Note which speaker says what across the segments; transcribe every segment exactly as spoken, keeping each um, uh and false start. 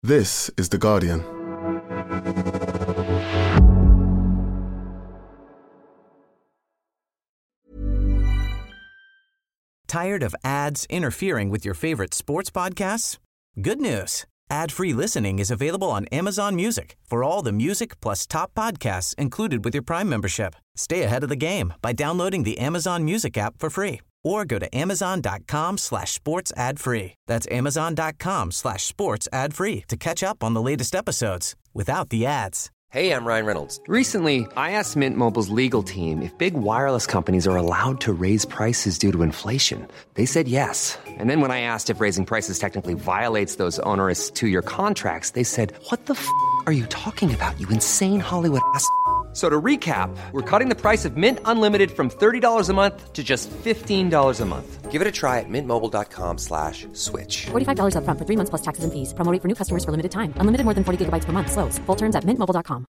Speaker 1: This is The Guardian.
Speaker 2: Tired of ads interfering with your favorite sports podcasts? Good news. Ad-free listening is available on Amazon Music for all the music plus top podcasts included with your Prime membership. Stay ahead of the game by downloading the Amazon Music app for free or go to amazon.com slash sports ad free. That's amazon.com slash sports ad free to catch up on the latest episodes without the ads.
Speaker 3: Hey, I'm Ryan Reynolds. Recently, I asked Mint Mobile's legal team if big wireless companies are allowed to raise prices due to inflation. They said yes. And then when I asked if raising prices technically violates those onerous two-year contracts, they said, what the f*** are you talking about, you insane Hollywood ass f- So to recap, we're cutting the price of Mint Unlimited from thirty dollars a month to just fifteen dollars a month. Give it a try at mintmobile.com slash switch.
Speaker 4: forty-five dollars up front for three months plus taxes and fees. Promo rate for new customers for limited time. Unlimited more than forty gigabytes per month. Slows full terms at mint mobile dot com.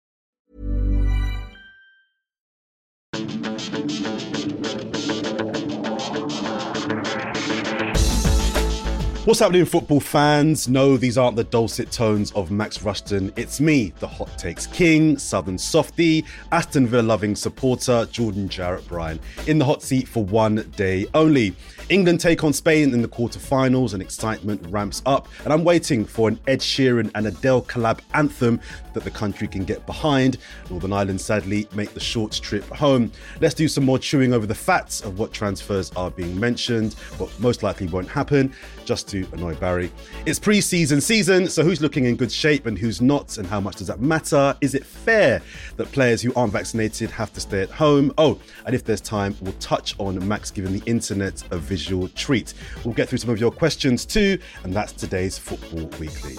Speaker 5: What's happening, football fans? No, these aren't the dulcet tones of Max Rushton. It's me, the Hot Takes King, Southern softie, Aston Villa loving supporter, Jordan Jarrett Bryan, in the hot seat for one day only. England take on Spain in the quarterfinals and excitement ramps up, and I'm waiting for an Ed Sheeran and Adele collab anthem that the country can get behind. Northern Ireland sadly make the short trip home. Let's do some more chewing over the facts of what transfers are being mentioned, but most likely won't happen, just to annoy Barry. It's pre-season season, so who's looking in good shape and who's not, and how much does that matter? Is it fair that players who aren't vaccinated have to stay at home? Oh, and if there's time, we'll touch on Max giving the internet a visual treat. We'll get through some of your questions too, and that's today's Football Weekly.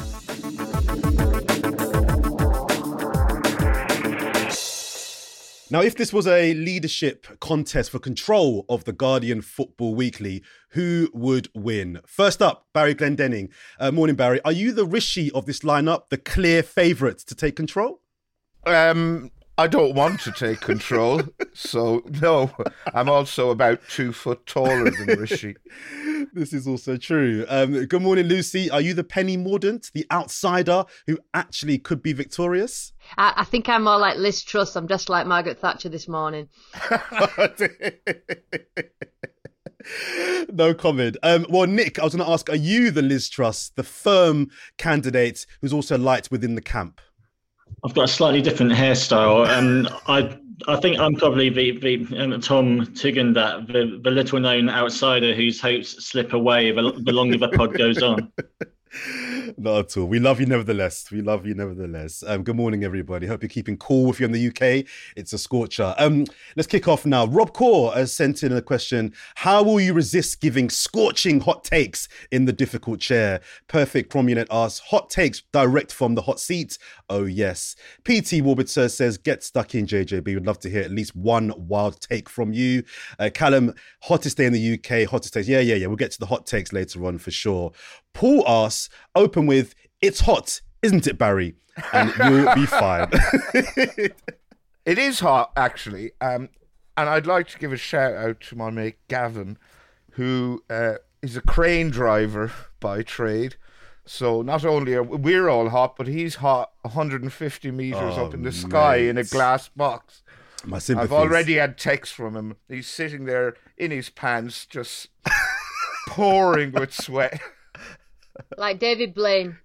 Speaker 5: Now, if this was a leadership contest for control of the Guardian Football Weekly, who would win? First up, Barry Glendenning. Uh, morning, Barry. Are you the Rishi of this lineup, the clear favourite to take control?
Speaker 6: Um, I don't want to take control, so no. I'm also about two foot taller than Rishi.
Speaker 5: This is also true. Um, good morning, Lucy. Are you the Penny Mordaunt, the outsider who actually could be victorious?
Speaker 7: I, I think I'm more like Liz Truss. I'm just like Margaret Thatcher this morning.
Speaker 5: No comment. Um, well, Nick, I was going to ask, are you the Liz Truss, the firm candidate who's also light within the camp?
Speaker 8: I've got a slightly different hairstyle. Um, I I think I'm probably the, the um, Tom Tugendhat, the, the little-known outsider whose hopes slip away the, the longer the pod goes on.
Speaker 5: Not at all. We love you nevertheless. We love you nevertheless. Um, good morning, everybody. Hope you're keeping cool. If you're in the U K, it's a scorcher. Um, let's kick off now. Rob Core has sent in a question. How will you resist giving scorching hot takes in the difficult chair? Perfect Promunet asks, hot takes direct from the hot seat? Oh, yes. P T Warbiter says, get stuck in, J J B. Would love to hear at least one wild take from you. Uh, Callum, hottest day in the U K, hottest takes. Yeah, yeah, yeah. We'll get to the hot takes later on for sure. Paul asks, open with, it's hot, isn't it, Barry? And you'll be fine.
Speaker 6: It is hot, actually. Um, and I'd like to give a shout out to my mate Gavin, who uh, is a crane driver by trade. So not only are we're all hot, but he's hot one hundred fifty metres oh, up in the sky mate. in a glass box.
Speaker 5: My sympathies.
Speaker 6: I've already had texts from him. He's sitting there in his pants, just pouring with sweat.
Speaker 7: Like David Blaine.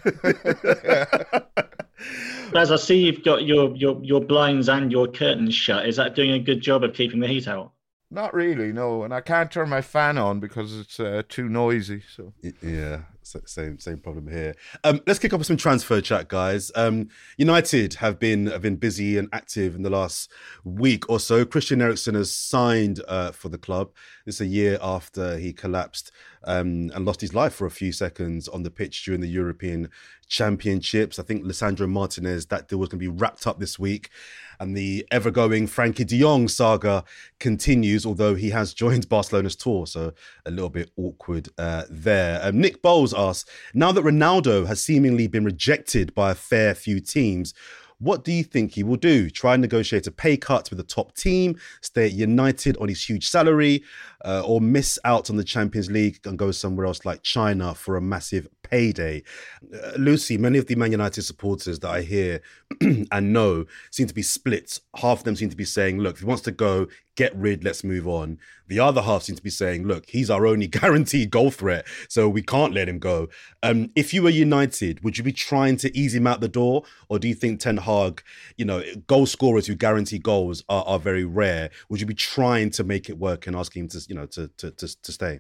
Speaker 8: As I see you've got your, your, your blinds and your curtains shut. Is that doing a good job of keeping the heat out?
Speaker 6: Not really, no. And I can't turn my fan on because it's uh, too noisy. So
Speaker 5: yeah, same same problem here. Um, let's kick off with some transfer chat, guys. Um, United have been have been busy and active in the last week or so. Christian Eriksen has signed uh, for the club. It's a year after he collapsed um, and lost his life for a few seconds on the pitch during the European Championships. I think Lisandro Martinez, that deal was going to be wrapped up this week. And the ever-going Frankie de Jong saga continues, although he has joined Barcelona's tour, so a little bit awkward uh, there. Um, Nick Bowles asks, now that Ronaldo has seemingly been rejected by a fair few teams, what do you think he will do? Try and negotiate a pay cut with the top team, stay at United on his huge salary, uh, or miss out on the Champions League and go somewhere else like China for a massive payday? Uh, Lucy, many of the Man United supporters that I hear and know seem to be split. Half of them seem to be saying, look, if he wants to go, get rid, let's move on. The other half seem to be saying, look, he's our only guaranteed goal threat, so we can't let him go. Um, if you were United, would you be trying to ease him out the door? Or do you think Ten Hag, you know, goal scorers who guarantee goals are, are very rare? Would you be trying to make it work and asking him to, you know, to to to, to stay?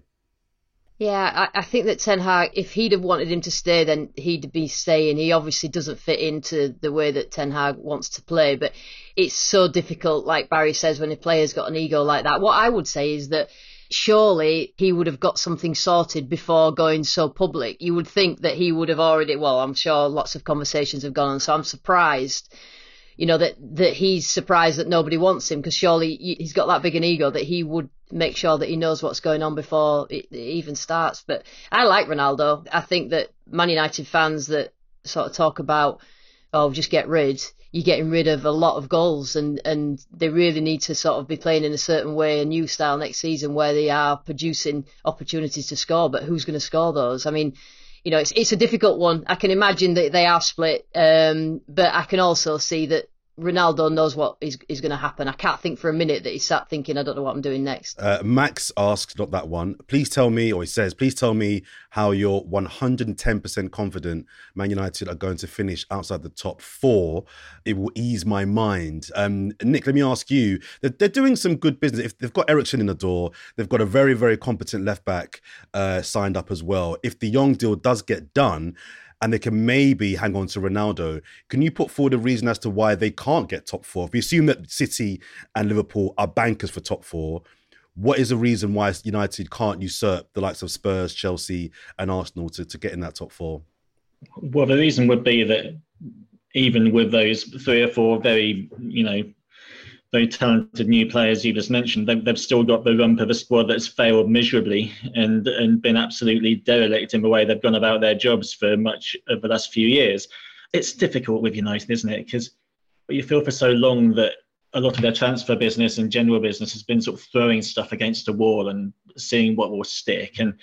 Speaker 7: Yeah, I, I think that Ten Hag, if he'd have wanted him to stay, then he'd be staying. He obviously doesn't fit into the way that Ten Hag wants to play, but it's so difficult, like Barry says, when a player's got an ego like that. What I would say is that surely he would have got something sorted before going so public. You would think that he would have already, well, I'm sure lots of conversations have gone on, so I'm surprised, you know, that, that he's surprised that nobody wants him, because surely he's got that big an ego that he would make sure that he knows what's going on before it, it even starts. But I like Ronaldo. I think that Man United fans that sort of talk about, oh, just get rid, you're getting rid of a lot of goals, and, and they really need to sort of be playing in a certain way, a new style next season where they are producing opportunities to score, but who's going to score those? I mean, you know, it's it's a difficult one. I can imagine that they are split, um, but I can also see that Ronaldo knows what is, is going to happen. I can't think for a minute that he sat thinking, I don't know what I'm doing next.
Speaker 5: Uh, Max asks, not that one, please tell me, or he says, please tell me how you're one hundred ten percent confident Man United are going to finish outside the top four. It will ease my mind. Um, Nick, let me ask you, they're, they're doing some good business. If they've got Eriksen in the door, they've got a very, very competent left back uh, signed up as well. If the Young deal does get done, and they can maybe hang on to Ronaldo, can you put forward a reason as to why they can't get top four? If we assume that City and Liverpool are bankers for top four, what is the reason why United can't usurp the likes of Spurs, Chelsea and Arsenal to, to get in that top four?
Speaker 8: Well, the reason would be that even with those three or four very, you know, very talented new players you just mentioned, they've, they've still got the rump of a squad that's failed miserably and and been absolutely derelict in the way they've gone about their jobs for much of the last few years. It's difficult with United, isn't it? Because you feel for so long that a lot of their transfer business and general business has been sort of throwing stuff against a wall and seeing what will stick. And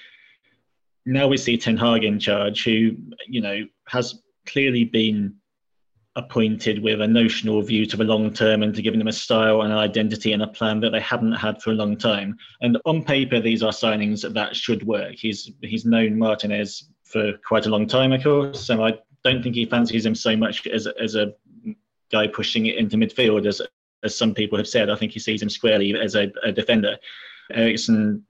Speaker 8: now we see Ten Hag in charge, who, you know, has clearly been appointed with a notional view to the long term and to giving them a style and an identity and a plan that they haven't had for a long time. And on paper, these are signings that should work. He's he's known Martinez for quite a long time, of course, so I don't think he fancies him so much as as a guy pushing it into midfield as as some people have said. I think he sees him squarely as a, a defender. Eriksen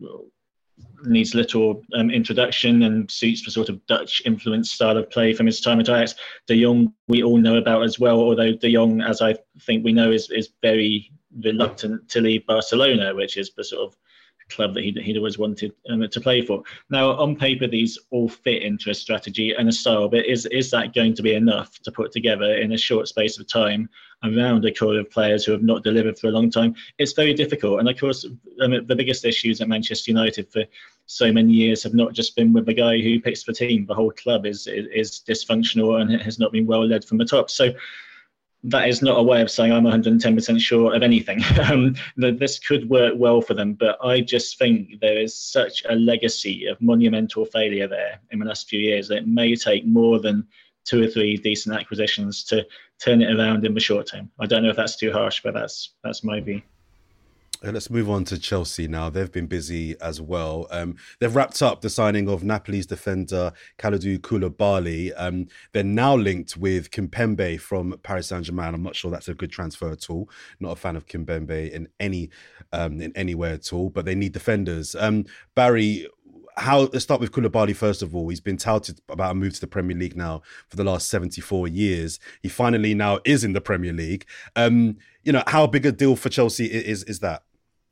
Speaker 8: needs little um, introduction and suits the sort of Dutch influence style of play from his time at Ajax. De Jong we all know about as well, although De Jong, as I think we know, is is very reluctant to leave Barcelona, which is the sort of club that he'd, he'd always wanted um, to play for. Now, on paper, these all fit into a strategy and a style, but is is that going to be enough to put together in a short space of time around a core of players who have not delivered for a long time? It's very difficult. And of course, um, the biggest issues at Manchester United for so many years have not just been with the guy who picks the team. The whole club is, is, is dysfunctional and it has not been well led from the top. So that is not a way of saying I'm one hundred ten percent sure of anything. Um, this could work well for them, but I just think there is such a legacy of monumental failure there in the last few years that it may take more than two or three decent acquisitions to turn it around in the short term. I don't know if that's too harsh, but that's that's my view.
Speaker 5: Let's move on to Chelsea now. They've been busy as well. Um, they've wrapped up the signing of Napoli's defender Kalidou Koulibaly. Um, they're now linked with Kimpembe from Paris Saint-Germain. I'm not sure that's a good transfer at all. Not a fan of Kimpembe in any um, in any way at all. But they need defenders. Um, Barry, how? Let's start with Koulibaly first of all. He's been touted about a move to the Premier League now for the last seventy-four years. He finally now is in the Premier League. Um, you know, how big a deal for Chelsea is is that?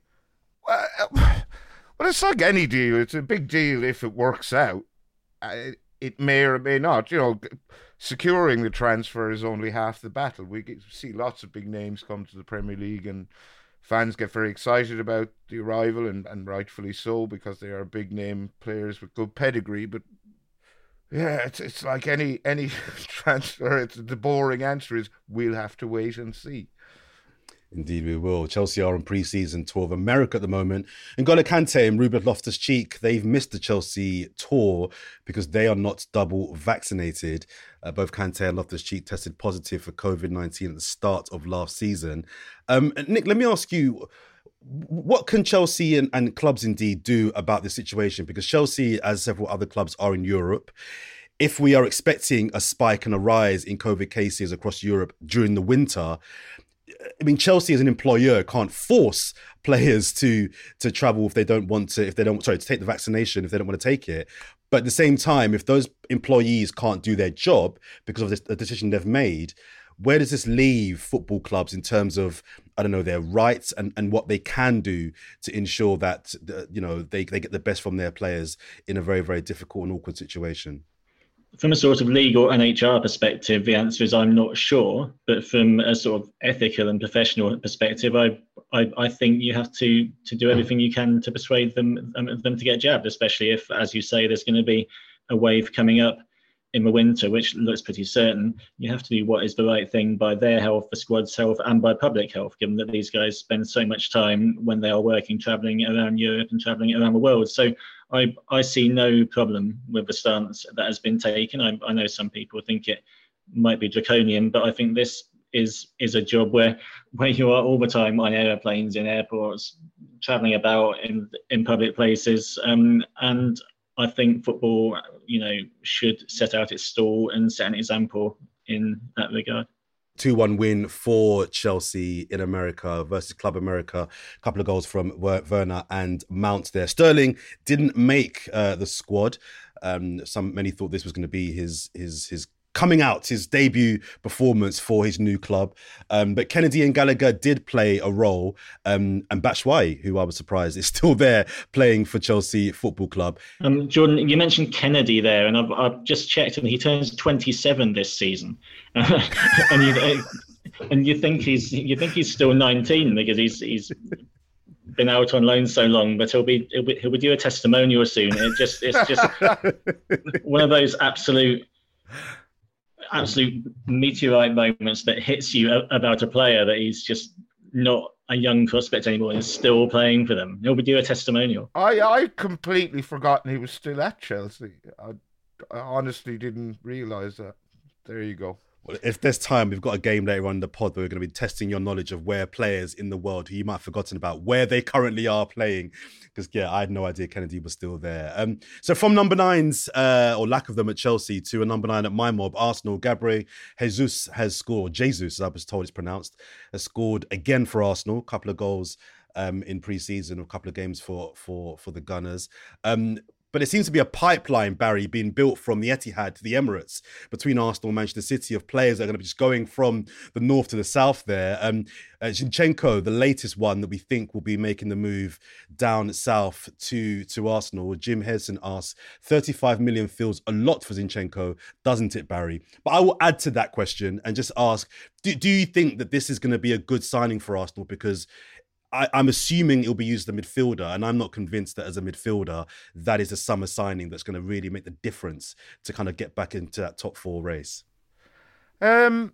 Speaker 6: Well, it's like any deal. It's a big deal if it works out. Uh, it may or may not. You know, securing the transfer is only half the battle. We get, see lots of big names come to the Premier League and fans get very excited about the arrival, and, and rightfully so, because they are big name players with good pedigree. But yeah, it's it's like any any transfer. It's the boring answer is we'll have to wait and see.
Speaker 5: Indeed, we will. Chelsea are on pre-season tour of America at the moment. N'Golo Kante and Ruben Loftus-Cheek, they've missed the Chelsea tour because they are not double vaccinated. Uh, both Kante and Loftus-Cheek tested positive for covid nineteen at the start of last season. Um, Nick, let me ask you, what can Chelsea and, and clubs indeed do about this situation? Because Chelsea, as several other clubs, are in Europe. If we are expecting a spike and a rise in COVID cases across Europe during the winter, I mean, Chelsea as an employer can't force players to to travel if they don't want to, if they don't, sorry, to take the vaccination if they don't want to take it. But at the same time, if those employees can't do their job because of this, the decision they've made, where does this leave football clubs in terms of, I don't know, their rights and, and what they can do to ensure that, you know, they, they get the best from their players in a very, very difficult and awkward situation?
Speaker 8: From a sort of legal and H R perspective, the answer is I'm not sure. But from a sort of ethical and professional perspective, I I, I think you have to to do everything you can to persuade them um, them to get jabbed, especially if, as you say, there's going to be a wave coming up in the winter, which looks pretty certain. You have to do what is the right thing by their health, the squad's health, and by public health, given that these guys spend so much time when they are working, travelling around Europe and travelling around the world. So I, I see no problem with the stance that has been taken. I, I know some people think it might be draconian, but I think this is is a job where where you are all the time on airplanes, in airports, travelling about in in public places, um, and I think football, you know, should set out its stall and set an example in that regard.
Speaker 5: two one win for Chelsea in America versus Club America. A couple of goals from Werner and Mount there. Sterling didn't make uh, the squad. Um, some many thought this was going to be his his his coming out, his debut performance for his new club. Um, but Kennedy and Gallagher did play a role. Um, and Batshuayi, who I was surprised is still there playing for Chelsea Football Club.
Speaker 8: Um, Jordan, you mentioned Kennedy there, and I've, I've just checked, and he turns twenty-seven this season. and you and you think he's you think he's still nineteen because he's he's been out on loan so long, but he'll be he'll be, he'll be due a testimonial soon. It just it's just one of those absolute. absolute meteorite moments that hits you about a player that he's just not a young prospect anymore and is still playing for them. He'll be due a testimonial.
Speaker 6: I I completely forgotten he was still at Chelsea. I, I honestly didn't realise that. There you go.
Speaker 5: Well, if there's time, we've got a game later on in the pod where we're going to be testing your knowledge of where players in the world who you might have forgotten about, where they currently are playing. Because, yeah, I had no idea Kennedy was still there. Um, so from number nines, uh, or lack of them at Chelsea, to a number nine at my mob, Arsenal, Gabriel Jesus has scored. Jesus, as I was told it's pronounced, has scored again for Arsenal. A couple of goals um, in pre-season, a couple of games for, for, for the Gunners. Um, But it seems to be a pipeline, Barry, being built from the Etihad to the Emirates between Arsenal and Manchester City of players that are going to be just going from the north to the south there. Um, uh, Zinchenko, the latest one that we think will be making the move down south to, to Arsenal. Jim Henson asks, thirty-five million feels a lot for Zinchenko, doesn't it, Barry? But I will add to that question and just ask, do, do you think that this is going to be a good signing for Arsenal? Because I, I'm assuming it'll be used as a midfielder, and I'm not convinced that as a midfielder, that is a summer signing that's going to really make the difference to kind of get back into that top four race.
Speaker 6: Um,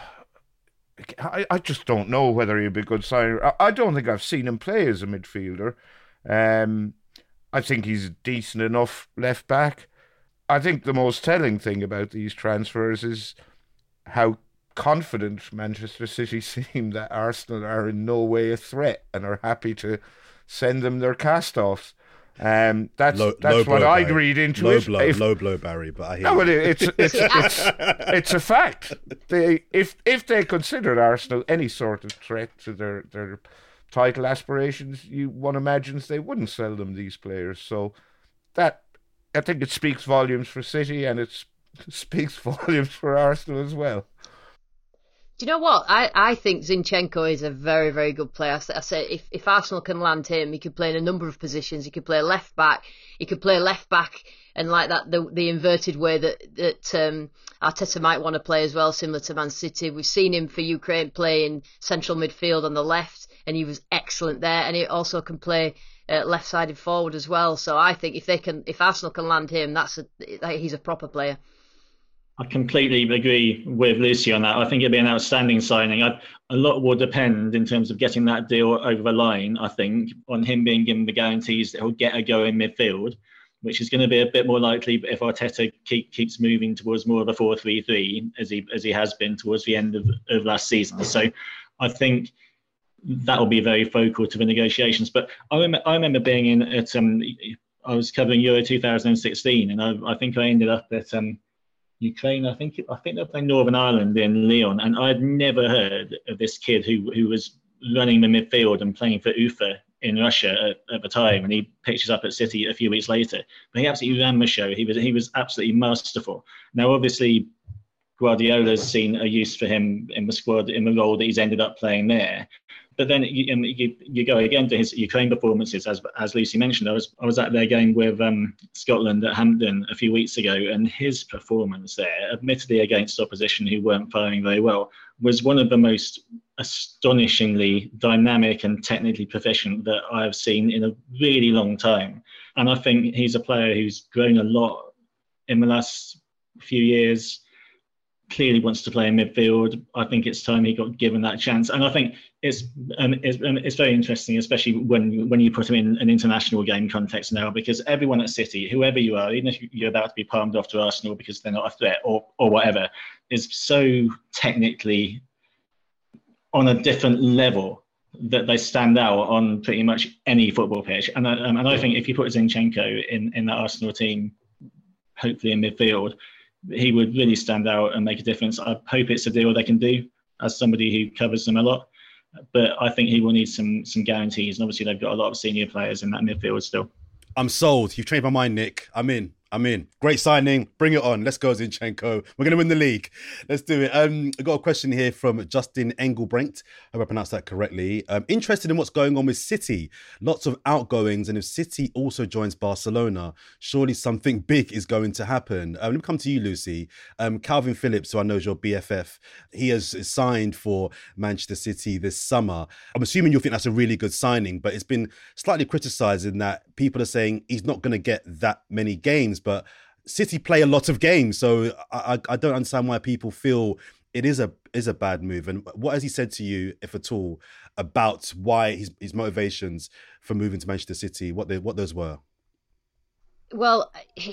Speaker 6: I, I just don't know whether he'll be a good signing. I, I don't think I've seen him play as a midfielder. Um, I think he's a decent enough left back. I think the most telling thing about these transfers is how confident Manchester City seem that Arsenal are in no way a threat and are happy to send them their cast-offs. Um, that's
Speaker 5: low,
Speaker 6: that's
Speaker 5: low
Speaker 6: what
Speaker 5: blow,
Speaker 6: I'd
Speaker 5: Barry.
Speaker 6: read into
Speaker 5: low
Speaker 6: it.
Speaker 5: Blow,
Speaker 6: if,
Speaker 5: low blow, Barry, but I hear
Speaker 6: no,
Speaker 5: you.
Speaker 6: but it's it's it's, it's a fact. They if if they considered Arsenal any sort of threat to their their title aspirations, you one imagines they wouldn't sell them these players. So that I think it speaks volumes for City, and it speaks volumes for Arsenal as well.
Speaker 7: Do you know what? I, I think Zinchenko is a very, very good player. I, I say if, if Arsenal can land him, he could play in a number of positions. He could play left back. He could play left back and like that, the the inverted way that, that um, Arteta might want to play as well, similar to Man City. We've seen him for Ukraine play in central midfield on the left, and he was excellent there. And he also can play uh, left-sided forward as well. So I think if they can, if Arsenal can land him, that's a, he's a proper player.
Speaker 8: I completely agree with Lucy on that. I think it'd be an outstanding signing. I, a lot will depend in terms of getting that deal over the line, I think, on him being given the guarantees that he'll get a go in midfield, which is going to be a bit more likely if Arteta keep, keeps moving towards more of a four three three, as he as he has been towards the end of, of last season. So I think that will be very focal to the negotiations. But I, rem- I remember being in at, um, I was covering Euro two thousand sixteen, and I, I think I ended up at um, Ukraine. I think I think they're playing Northern Ireland in Lyon, and I'd never heard of this kid who who was running the midfield and playing for Ufa in Russia at, at the time, and he pitches up at City a few weeks later. But he absolutely ran the show. He was he was absolutely masterful. Now, obviously, Guardiola's seen a use for him in the squad in the role that he's ended up playing there. But then you, you, you go again to his Ukraine performances, as as Lucy mentioned. I was I was at their game with um, Scotland at Hampden a few weeks ago, and his performance there, admittedly against opposition who weren't firing very well, was one of the most astonishingly dynamic and technically proficient that I've seen in a really long time. And I think he's a player who's grown a lot in the last few years. Clearly wants to play in midfield. I think it's time he got given that chance, and I think it's um, it's, um, it's very interesting, especially when when you put him in an international game context now, because everyone at City, whoever you are, even if you're about to be palmed off to Arsenal because they're not a threat or or whatever, is so technically on a different level that they stand out on pretty much any football pitch. And I, um, and I think if you put Zinchenko in in that Arsenal team, hopefully in midfield, he would really stand out and make a difference. I hope it's a deal they can do as somebody who covers them a lot. But I think he will need some some guarantees. And obviously they've got a lot of senior players in that midfield still.
Speaker 5: I'm sold. You've changed my mind, Nick. I'm in. I'm in. Great signing. Bring it on. Let's go, Zinchenko. We're going to win the league. Let's do it. Um, I've got a question here from Justin Engelbrecht. I hope I pronounced that correctly. Um, interested in what's going on with City. Lots of outgoings. And if City also joins Barcelona, surely something big is going to happen. Um, let me come to you, Lucy. Um, Calvin Phillips, who I know is your B F F, he has signed for Manchester City this summer. I'm assuming you'll think that's a really good signing, but it's been slightly criticised in that people are saying he's not going to get that many games. But City play a lot of games, so I, I don't understand why people feel it is a is a bad move. And what has he said to you, if at all, about why his, his motivations for moving to Manchester City, what they what those were?
Speaker 7: Well,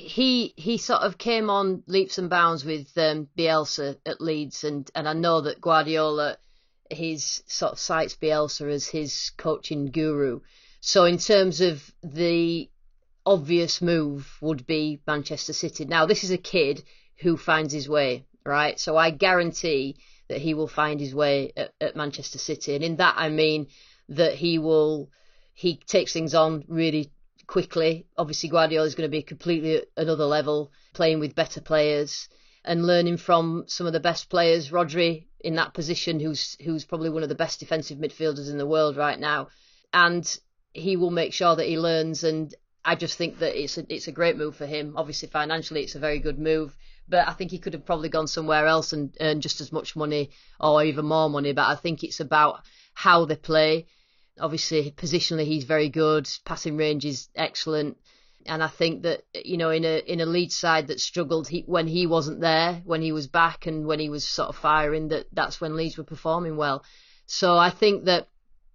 Speaker 7: he he sort of came on leaps and bounds with um, Bielsa at Leeds, and, and I know that Guardiola, his sort of cites Bielsa as his coaching guru. So in terms of the obvious move would be Manchester City. Now, this is a kid who finds his way, right? So I guarantee that he will find his way at, at Manchester City. And in that, I mean that he will, he takes things on really quickly. Obviously, Guardiola is going to be completely at another level, playing with better players and learning from some of the best players. Rodri in that position, who's who's probably one of the best defensive midfielders in the world right now. And he will make sure that he learns, and I just think that it's a, it's a great move for him. Obviously, financially, it's a very good move. But I think he could have probably gone somewhere else and earned just as much money or even more money. But I think it's about how they play. Obviously, positionally, he's very good. Passing range is excellent. And I think that, you know, in a in a Leeds side that struggled he, when he wasn't there, when he was back and when he was sort of firing, that that's when Leeds were performing well. So I think that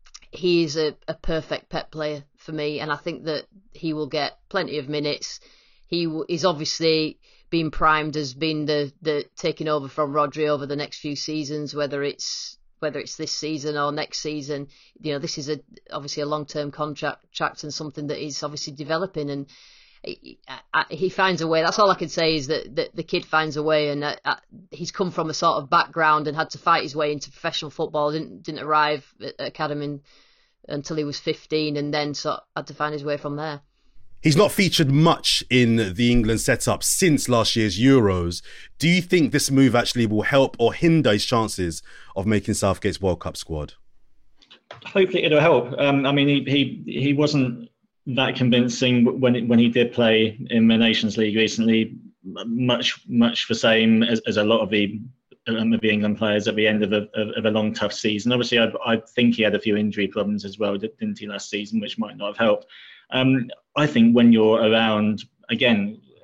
Speaker 7: he is a, a perfect Pep player for me, and I think that he will get plenty of minutes. He w- is obviously being primed as being the, the taking over from Rodri over the next few seasons, whether it's whether it's this season or next season. You know, this is a obviously a long term contract, contract and something that he's obviously developing, and he, I, he finds a way. That's all I can say is that, that the kid finds a way, and uh, uh, he's come from a sort of background and had to fight his way into professional football. Didn't didn't arrive at academy until he was fifteen, and then sort of had to find his way from there.
Speaker 5: He's not featured much in the England setup since last year's Euros. Do you think this move actually will help or hinder his chances of making Southgate's World Cup squad?
Speaker 8: Hopefully it'll help. Um, I mean, he, he he wasn't that convincing when when he did play in the Nations League recently. Much much the same as, as a lot of the of the England players at the end of a, of a long, tough season. Obviously, I, I think he had a few injury problems as well, didn't he, last season, which might not have helped. Um, I think when you're around, again,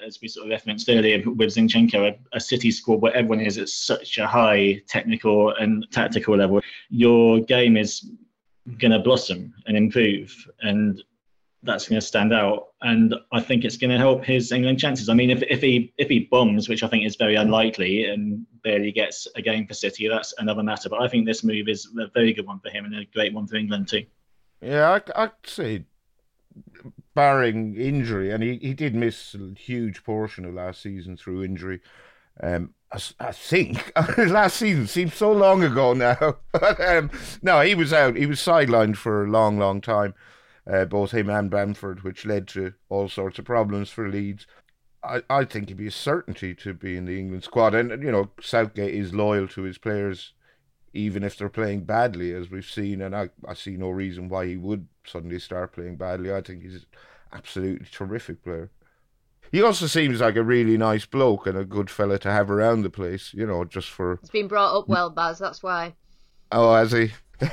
Speaker 8: as we sort of referenced earlier with Zinchenko, a, a City squad where everyone is at such a high technical and tactical level, your game is going to blossom and improve, and that's going to stand out. And I think it's going to help his England chances. I mean, if if he if he bombs, which I think is very unlikely, and barely gets a game for City, that's another matter. But I think this move is a very good one for him and a great one for England too.
Speaker 6: Yeah, I, I'd say, barring injury, and he, he did miss a huge portion of last season through injury. Um, I, I think last season seems so long ago now. But, um, no, he was out. He was sidelined for a long, long time. Uh, both him and Bamford, which led to all sorts of problems for Leeds. I, I think he'd be a certainty to be in the England squad. And, you know, Southgate is loyal to his players, even if they're playing badly, as we've seen. And I, I see no reason why he would suddenly start playing badly. I think he's an absolutely terrific player. He also seems like a really nice bloke and a good fella to have around the place, you know, just for...
Speaker 7: He's been brought up well, Baz, that's why.
Speaker 6: Oh, has he?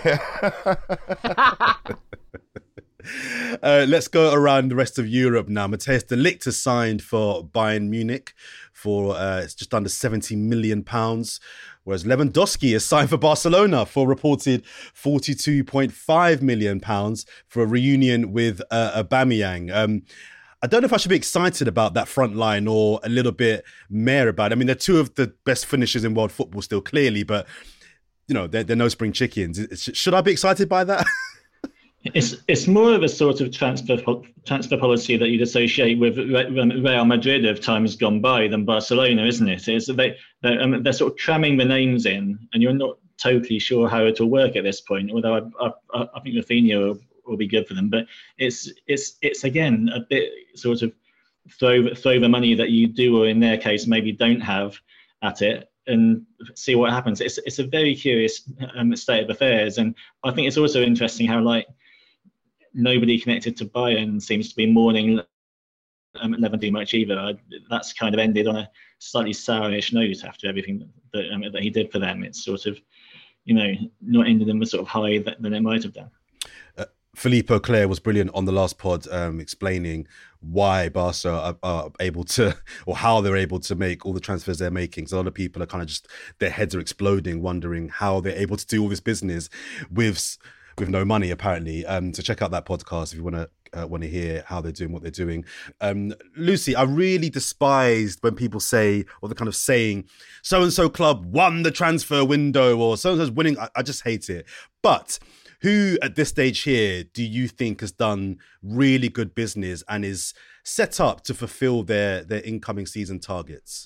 Speaker 5: Uh, let's go around the rest of Europe now. Matthijs de Ligt has signed for Bayern Munich for uh, it's just under seventy million pounds, whereas Lewandowski has signed for Barcelona for reported forty-two point five million pounds for a reunion with uh, Aubameyang. Um, I don't know if I should be excited about that front line or a little bit meh about it. I mean, they're two of the best finishers in world football still, clearly, but, you know, they're, they're no spring chickens. Should I be excited by that?
Speaker 8: It's it's more of a sort of transfer transfer policy that you'd associate with Real Madrid of times gone by than Barcelona, isn't it? It's they they're, um, they're sort of cramming the names in, and you're not totally sure how it will work at this point. Although I I, I think Rafinha will, will be good for them, but it's it's it's again a bit sort of throw throw the money that you do, or in their case maybe don't have, at it, and see what happens. It's it's a very curious um, state of affairs, and I think it's also interesting how like. Nobody connected to Bayern seems to be mourning um, Lewandowski much either. I, that's kind of ended on a slightly sourish note after everything that um, that he did for them. It's sort of, you know, not ended in the sort of high that, than it might have done.
Speaker 5: Uh, Philippe Auclair was brilliant on the last pod, um, explaining why Barca are, are able to, or how they're able to make all the transfers they're making. So a lot of people are kind of just, their heads are exploding, wondering how they're able to do all this business with. with no money, apparently. Um, so check out that podcast if you want to uh, want to hear how they're doing what they're doing. Um, Lucy, I really despised when people say, or the kind of saying, so-and-so club won the transfer window, or so-and-so's winning. I, I just hate it. But who at this stage here do you think has done really good business and is set up to fulfill their, their incoming season targets?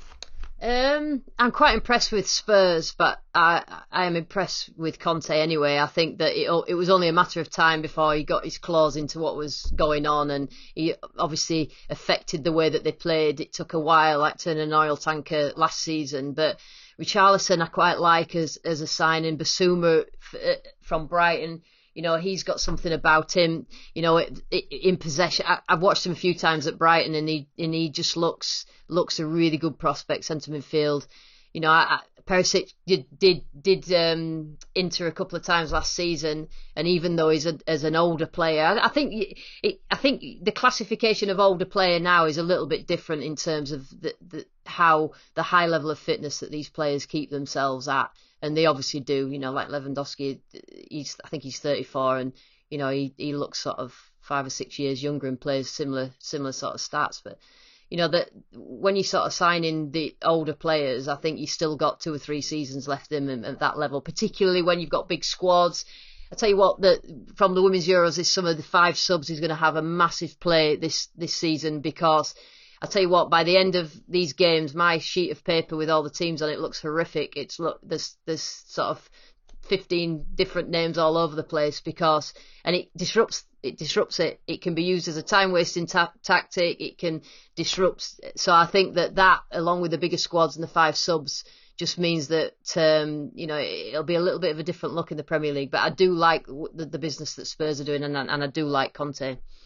Speaker 7: Um, I'm quite impressed with Spurs, but I I am impressed with Conte anyway. I think that it it was only a matter of time before he got his claws into what was going on, and he obviously affected the way that they played. It took a while, like turning an oil tanker last season, but Richarlison I quite like as as a signing. Basuma from Brighton. You know, he's got something about him, you know, it, it, in possession. I, I've watched him a few times at Brighton, and he and he just looks looks a really good prospect, centre midfield. You know, I, I, Perisic did did did um, Inter a couple of times last season, and even though he's a, as an older player, I, I think it, I think the classification of older player now is a little bit different in terms of the, the how the high level of fitness that these players keep themselves at. And they obviously do, you know, like Lewandowski, he's, I think he's thirty-four, and, you know, he, he looks sort of five or six years younger and plays similar similar sort of stats. But, you know, that when you sort of sign in the older players, I think you still got two or three seasons left in them at that level, particularly when you've got big squads. I tell you what, that from the Women's Euros, is some of the five subs is going to have a massive play this, this season, because I tell you what, by the end of these games, my sheet of paper with all the teams on it looks horrific. It's look there's there's sort of fifteen different names all over the place, because and it disrupts it disrupts it. It can be used as a time wasting ta- tactic. It can disrupt. So I think that that, along with the bigger squads and the five subs, just means that um, you know, it'll be a little bit of a different look in the Premier League. But I do like the, the business that Spurs are doing, and and I do like Conte.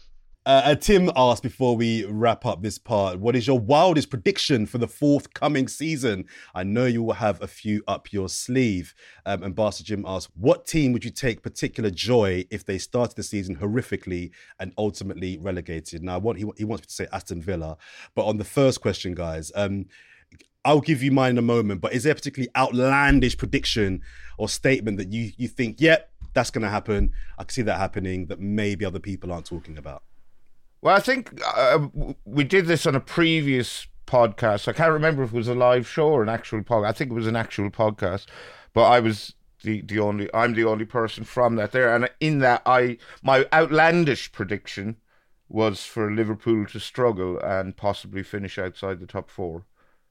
Speaker 5: Uh, Tim asked before we wrap up this part, what is your wildest prediction for the forthcoming season? I know you will have a few up your sleeve. Um, and Bastard Jim asked, what team would you take particular joy if they started the season horrifically and ultimately relegated? Now, I want, he, he wants me to say Aston Villa. But on the first question, guys, um, I'll give you mine in a moment. But is there a particularly outlandish prediction or statement that you, you think, yep, yeah, that's going to happen. I can see that happening that maybe other people aren't talking about?
Speaker 6: Well, I think uh, we did this on a previous podcast. I can't remember if it was a live show or an actual podcast. I think it was an actual podcast, but I was the, the only, I'm the only person from that there. And in that, I my outlandish prediction was for Liverpool to struggle and possibly finish outside the top four.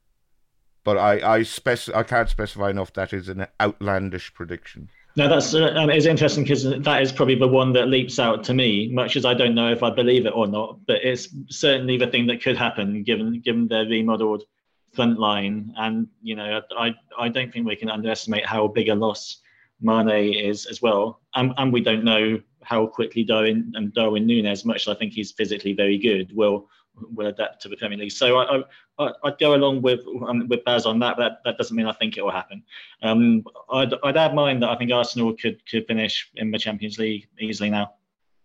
Speaker 6: But I I, spec- I can't specify enough that is an outlandish prediction.
Speaker 8: No, that's uh, um, it's interesting because that is probably the one that leaps out to me, much as I don't know if I believe it or not. But it's certainly the thing that could happen given given their remodelled front line. And, you know, I I don't think we can underestimate how big a loss Mane is as well. And, and we don't know how quickly Darwin and Darwin Núñez, much as I think he's physically very good, will will adapt to the Premier League. So I, I, I'd go along with um, with Baz on that, but that, that doesn't mean I think it will happen. Um, I'd, I'd add mine that I think Arsenal could could finish in the Champions League easily now.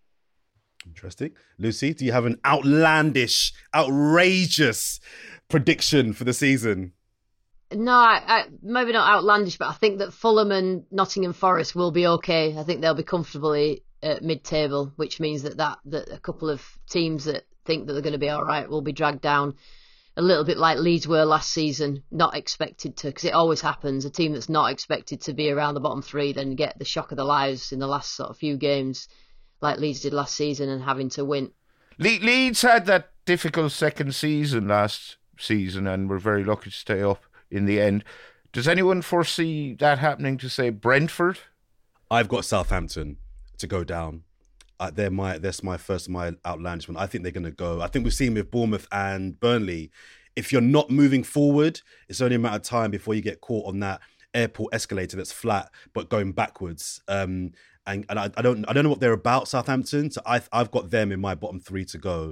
Speaker 5: Interesting. Lucy, do you have an outlandish, outrageous prediction for the season?
Speaker 7: No, I, I, maybe not outlandish, but I think that Fulham and Nottingham Forest will be okay. I think they'll be comfortably at mid-table, which means that, that, that a couple of teams that think that they're going to be all right will be dragged down a little bit like Leeds were last season, not expected to, because it always happens. A team that's not expected to be around the bottom three then get the shock of their lives in the last sort of few games, like Leeds did last season, and having to win. Le-
Speaker 6: Leeds had that difficult second season last season and were very lucky to stay up in the end. Does anyone foresee that happening to, say, Brentford?
Speaker 5: I've got Southampton to go down. Uh, they're my that's my first my outlandish one. I think they're going to go. I think we've seen with Bournemouth and Burnley, if you're not moving forward, it's only a matter of time before you get caught on that airport escalator that's flat but going backwards. Um, and and I, I don't I don't know what they're about, Southampton. So I I've got them in my bottom three to go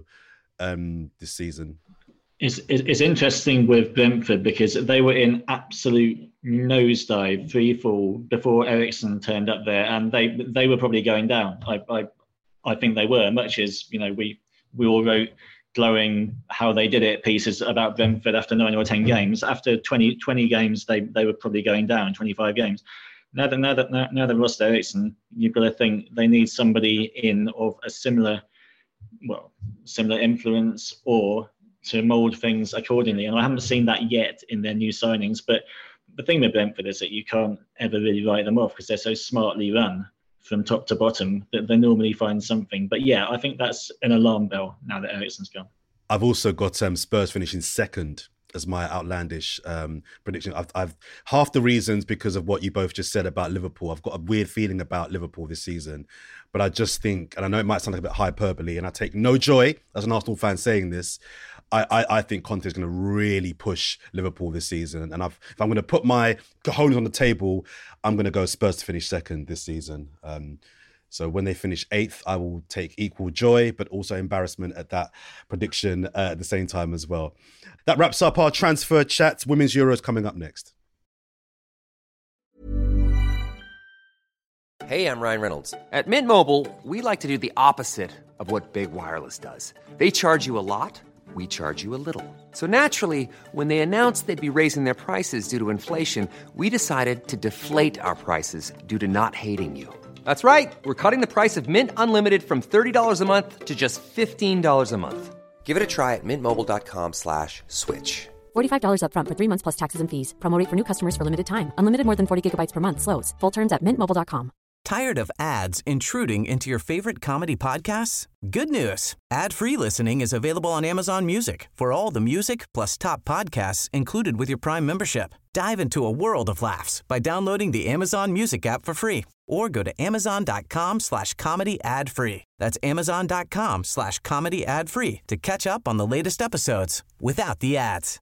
Speaker 5: um, this season.
Speaker 8: It's it's interesting with Brentford because they were in absolute nosedive, free fall before Eriksen turned up there, and they they were probably going down. I I. I think they were, much as, you know, we we all wrote glowing how they did it pieces about Brentford after nine or ten games. After twenty, twenty games, they they were probably going down, twenty-five games. Now that now that now, now they've lost Eriksen, you've got to think they need somebody in of a similar, well, similar influence or to mould things accordingly. And I haven't seen that yet in their new signings. But the thing with Brentford is that you can't ever really write them off because they're so smartly run from top to bottom that they normally find something. But yeah, I think that's an alarm bell now that Eriksen's gone.
Speaker 5: I've also got um, Spurs finishing second as my outlandish um, prediction. I've, I've half the reasons because of what you both just said about Liverpool. I've got a weird feeling about Liverpool this season, but I just think, and I know it might sound like a bit hyperbole, and I take no joy as an Arsenal fan saying this, I, I, I think Conte is going to really push Liverpool this season. And I've, if I'm going to put my cojones on the table, I'm going to go Spurs to finish second this season. Um, so when they finish eighth, I will take equal joy, but also embarrassment at that prediction uh, at the same time as well. That wraps up our transfer chat. Women's Euros coming up next.
Speaker 3: Hey, I'm Ryan Reynolds. At Mint Mobile, we like to do the opposite of what Big Wireless does. They charge you a lot. We charge you a little. So naturally, when they announced they'd be raising their prices due to inflation, we decided to deflate our prices due to not hating you. That's right. We're cutting the price of Mint Unlimited from thirty dollars a month to just fifteen dollars a month. Give it a try at mintmobile.com slash switch.
Speaker 4: forty-five dollars up front for three months plus taxes and fees. Promo rate for new customers for limited time. Unlimited more than forty gigabytes per month. Slows full terms at mint mobile dot com.
Speaker 2: Tired of ads intruding into your favorite comedy podcasts? Good news. Ad-free listening is available on Amazon Music for all the music plus top podcasts included with your Prime membership. Dive into a world of laughs by downloading the Amazon Music app for free or go to amazon.com slash comedy ad free. That's amazon.com slash comedy ad free to catch up on the latest episodes without the ads.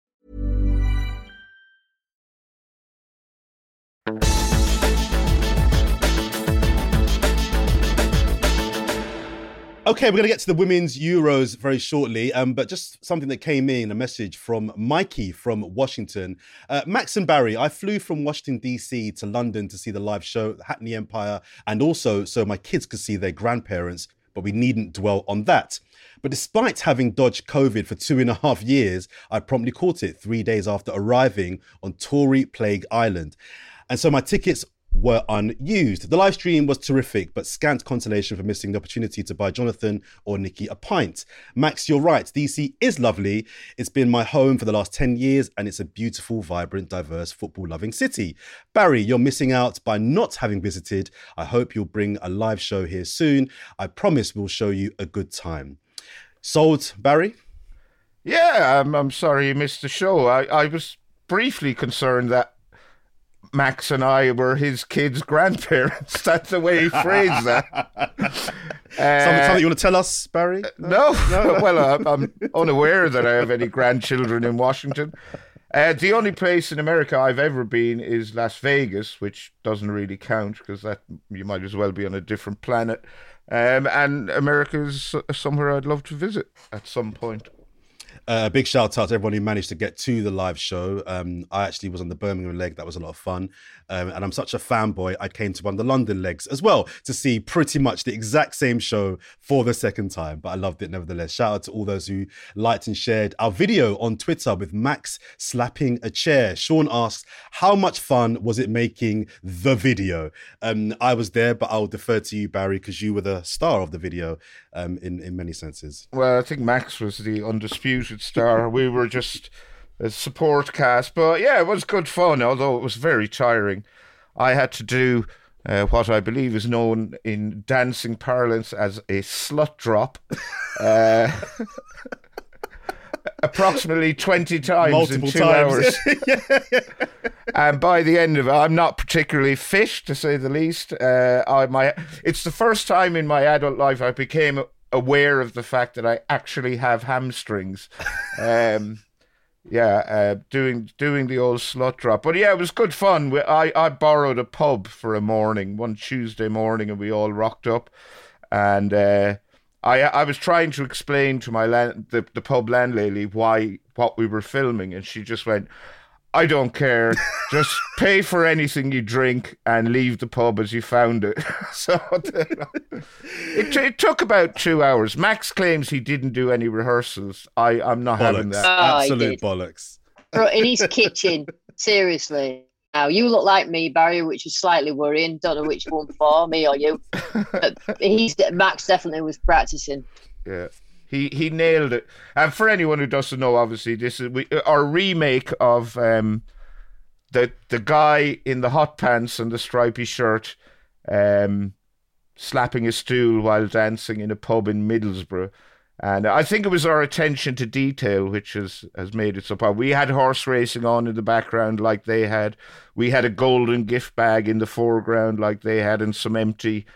Speaker 5: Okay, we're going to get to the Women's Euros very shortly, um, but just something that came in, a message from Mikey from Washington. Uh, Max and Barry, I flew from Washington, D C to London to see the live show, the Hackney Empire, and also so my kids could see their grandparents, but we needn't dwell on that. But despite having dodged COVID for two and a half years, I promptly caught it three days after arriving on Tory Plague Island. And so my tickets were unused. The live stream was terrific, but scant consolation for missing the opportunity to buy Jonathan or Nikki a pint. Max, you're right. D C is lovely. It's been my home for the last ten years, and it's a beautiful, vibrant, diverse, football-loving city. Barry, you're missing out by not having visited. I hope you'll bring a live show here soon. I promise we'll show you a good time. Sold, Barry?
Speaker 6: Yeah, I'm, I'm sorry you missed the show. I, I was briefly concerned that Max and I were his kids' grandparents. That's the way he phrased that. Uh,
Speaker 5: something, something you want to tell us, Barry?
Speaker 6: No, no. Well, I'm, I'm unaware that I have any grandchildren in Washington. Uh, the only place in America I've ever been is Las Vegas, which doesn't really count because that you might as well be on a different planet. Um, and America is somewhere I'd love to visit at some point.
Speaker 5: A uh, big shout out to everyone who managed to get to the live show. Um, I actually was on the Birmingham leg. That was a lot of fun. Um, and I'm such a fanboy, I came to one of the London legs as well to see pretty much the exact same show for the second time. But I loved it nevertheless. Shout out to all those who liked and shared our video on Twitter with Max slapping a chair. Sean asks, how much fun was it making the video? Um, I was there, but I'll defer to you, Barry, because you were the star of the video um, in, in many senses.
Speaker 6: Well, I think Max was the undisputed star. We were just a support cast, but yeah, it was good fun, although it was very tiring. I had to do uh, what I believe is known in dancing parlance as a slut drop uh, approximately twenty times
Speaker 5: Multiple
Speaker 6: in two
Speaker 5: times.
Speaker 6: hours. And by the end of it, I'm not particularly fit, to say the least. Uh, I my it's the first time in my adult life I became aware of the fact that I actually have hamstrings. Um, yeah, uh, doing doing the old slut drop. But yeah, it was good fun. We, I, I borrowed a pub for a morning, one Tuesday morning, and we all rocked up. And uh, I I was trying to explain to my land, the, the pub landlady why what we were filming, and she just went, I don't care. Just pay for anything you drink and leave the pub as you found it. So it, it took about two hours. Max claims he didn't do any rehearsals. I, I'm not
Speaker 5: bollocks.
Speaker 6: having that.
Speaker 7: Oh,
Speaker 5: Absolute bollocks.
Speaker 7: Bro, in his kitchen, seriously. Now, you look like me, Barry, which is slightly worrying. Don't know which one for, me or you. But he's Max definitely was practicing.
Speaker 6: Yeah. He he nailed it. And for anyone who doesn't know, obviously, this is we, our remake of um, the the guy in the hot pants and the stripy shirt um, slapping a stool while dancing in a pub in Middlesbrough. And I think it was our attention to detail which has, has made it so popular. We had horse racing on in the background like they had. We had a golden gift bag in the foreground like they had, and some empty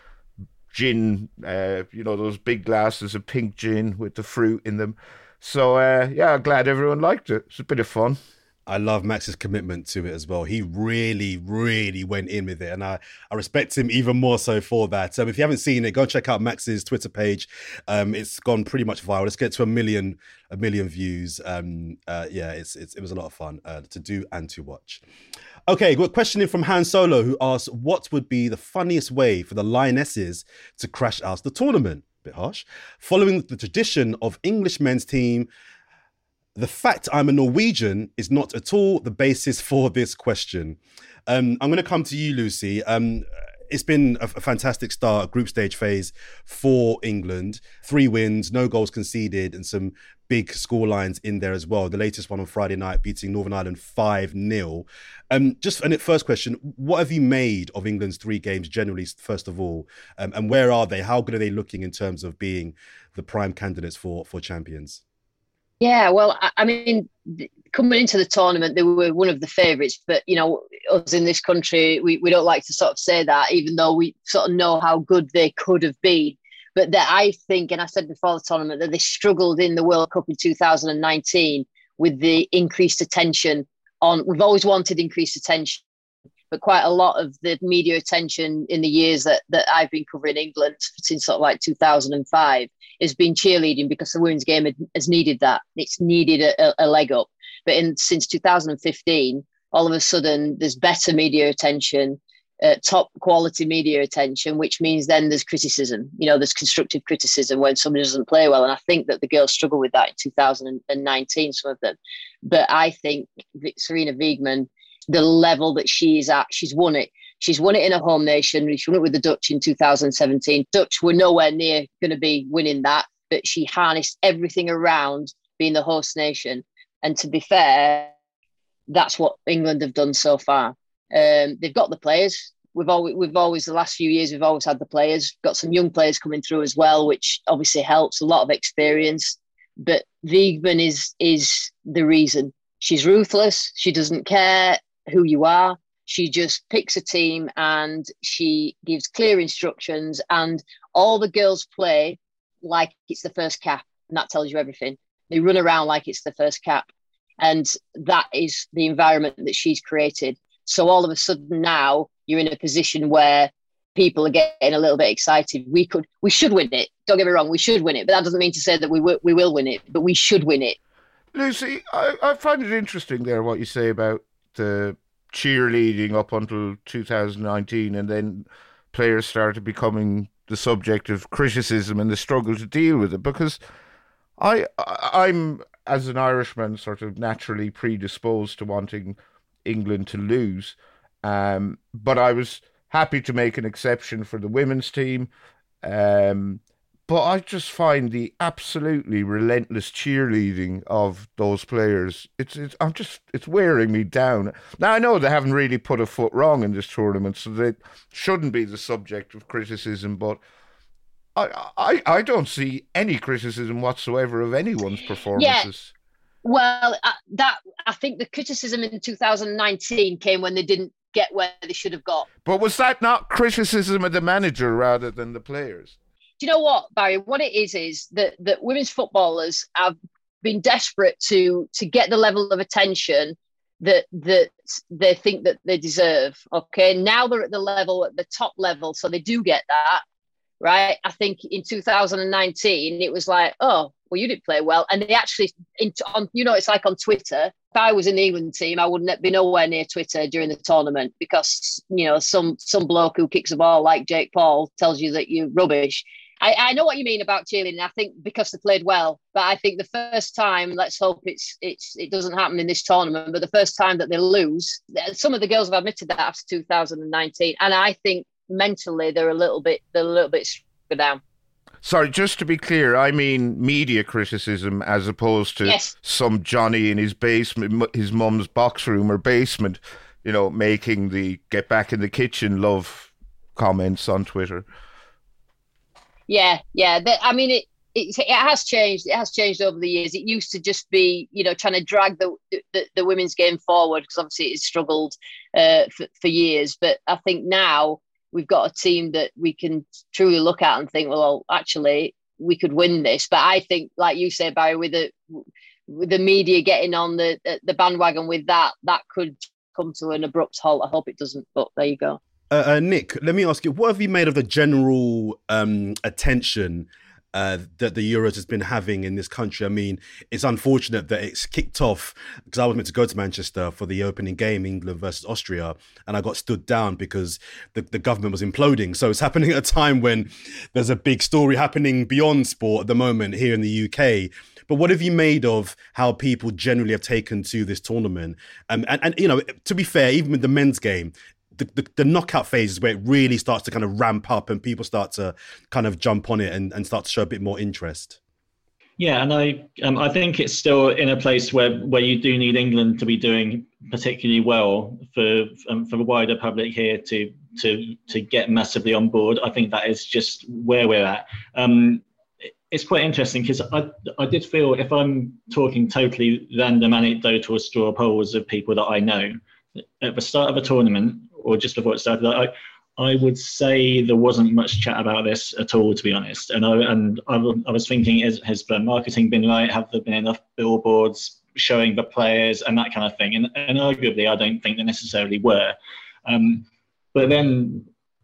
Speaker 6: gin, uh, you know, those big glasses of pink gin with the fruit in them. So, uh, yeah, I'm glad everyone liked it. It's a bit of fun.
Speaker 5: I love Max's commitment to it as well. He really, really went in with it. And I, I respect him even more so for that. So um, if you haven't seen it, go check out Max's Twitter page. Um, it's gone pretty much viral. Let's get to a million a million views. Um, uh, yeah, it's, it's it was a lot of fun uh, to do and to watch. Okay, got a question in from Han Solo, who asks, what would be the funniest way for the Lionesses to crash out the tournament? Bit harsh. Following the tradition of English men's team, the fact I'm a Norwegian is not at all the basis for this question. Um, I'm going to come to you, Lucy. Um, it's been a, a fantastic start, group stage phase for England. Three wins, no goals conceded, and some big score lines in there as well. The latest one on Friday night, beating Northern Ireland five nil. Um, just a first question, what have you made of England's three games generally, first of all? Um, and where are they? How good are they looking in terms of being the prime candidates for, for champions?
Speaker 7: Yeah, well, I, I mean, coming into the tournament, they were one of the favourites. But, you know, us in this country, we, we don't like to sort of say that, even though we sort of know how good they could have been. But that I think, and I said before the tournament, that they struggled in the World Cup in two thousand nineteen with the increased attention on, we've always wanted increased attention but quite a lot of the media attention in the years that, that I've been covering England since sort of like two thousand five has been cheerleading, because the women's game has needed that. It's needed a, a leg up. But in since two thousand fifteen, all of a sudden there's better media attention, uh, top quality media attention, which means then there's criticism. You know, there's constructive criticism when somebody doesn't play well. And I think that the girls struggle with that in two thousand nineteen, some of them. But I think Sarina Wiegman, the level that she is at, she's won it. She's won it in her home nation. She won it with the Dutch in two thousand seventeen. Dutch were nowhere near going to be winning that, but she harnessed everything around being the host nation. And to be fair, that's what England have done so far. Um, they've got the players. We've always, we've always, the last few years, we've always had the players. Got some young players coming through as well, which obviously helps. A lot of experience. But Wiegman is is the reason. She's ruthless. She doesn't care who you are. She just picks a team and she gives clear instructions, and all the girls play like it's the first cap, and that tells you everything. They run around like it's the first cap, and that is the environment that she's created. So all of a sudden now you're in a position where people are getting a little bit excited. We could, we should win it. Don't get me wrong, we should win it, but that doesn't mean to say that we will, we will win it, but we should win it.
Speaker 6: Lucy, I, I find it interesting there what you say about the cheerleading up until two thousand nineteen, and then players started becoming the subject of criticism and the struggle to deal with it, because I, I'm, as an Irishman, sort of naturally predisposed to wanting England to lose, um, but I was happy to make an exception for the women's team. Um, but I just find the absolutely relentless cheerleading of those players, it's, it's I'm just, it's wearing me down. Now, I know they haven't really put a foot wrong in this tournament, so they shouldn't be the subject of criticism, but I, I, I don't see any criticism whatsoever of anyone's performances.
Speaker 7: Yeah. Well, uh, that I think the criticism in two thousand nineteen came when they didn't get where they should have got.
Speaker 6: But was that not criticism of the manager rather than the players?
Speaker 7: Do you know what, Barry? What it is is that, that women's footballers have been desperate to to get the level of attention that that they think that they deserve. Okay, now they're at the level, at the top level, so they do get that. Right, I think in two thousand nineteen it was like, oh, well, you didn't play well, and they actually, on, you know, it's like on Twitter. If I was in the England team, I wouldn't be nowhere near Twitter during the tournament, because you know some some bloke who kicks a ball like Jake Paul tells you that you're rubbish. I, I know what you mean about cheerleading. I think because they played well, but I think the first time, let's hope it's it's it doesn't happen in this tournament, but the first time that they lose, some of the girls have admitted that after two thousand nineteen, and I think mentally they're a little bit they're a little bit down.
Speaker 6: Sorry, just to be clear, I mean media criticism as opposed to yes. some Johnny in his basement, his mum's box room or basement, you know, making the get back in the kitchen love comments on Twitter.
Speaker 7: Yeah, yeah. The, I mean, it, it it has changed. It has changed over the years. It used to just be, you know, trying to drag the the, the women's game forward, because obviously it's struggled uh, for, for years. But I think now we've got a team that we can truly look at and think, well, actually, we could win this. But I think, like you say, Barry, with the with the media getting on the the bandwagon with that, that could come to an abrupt halt. I hope it doesn't, but there you go.
Speaker 5: Uh, uh, Nick, let me ask you, what have you made of the general um, attention uh, that the Euros has been having in this country? I mean, it's unfortunate that it's kicked off, because I was meant to go to Manchester for the opening game, England versus Austria, and I got stood down because the, the government was imploding. So it's happening at a time when there's a big story happening beyond sport at the moment here in the U K. But what have you made of how people generally have taken to this tournament? Um, and, and, you know, to be fair, even with the men's game, The, the, the knockout phase is where it really starts to kind of ramp up and people start to kind of jump on it and, and start to show a bit more interest.
Speaker 8: Yeah, and I um, I think it's still in a place where, where you do need England to be doing particularly well for um, for the wider public here to to to get massively on board. I think that is just where we're at. Um, it's quite interesting because I I did feel, if I'm talking totally random anecdotal straw polls of people that I know, at the start of a tournament, or just before it started, I, I would say there wasn't much chat about this at all, to be honest. And I and I, I was thinking, has, has the marketing been right? Have there been enough billboards showing the players and that kind of thing? And, and arguably, I don't think there necessarily were. Um, but then,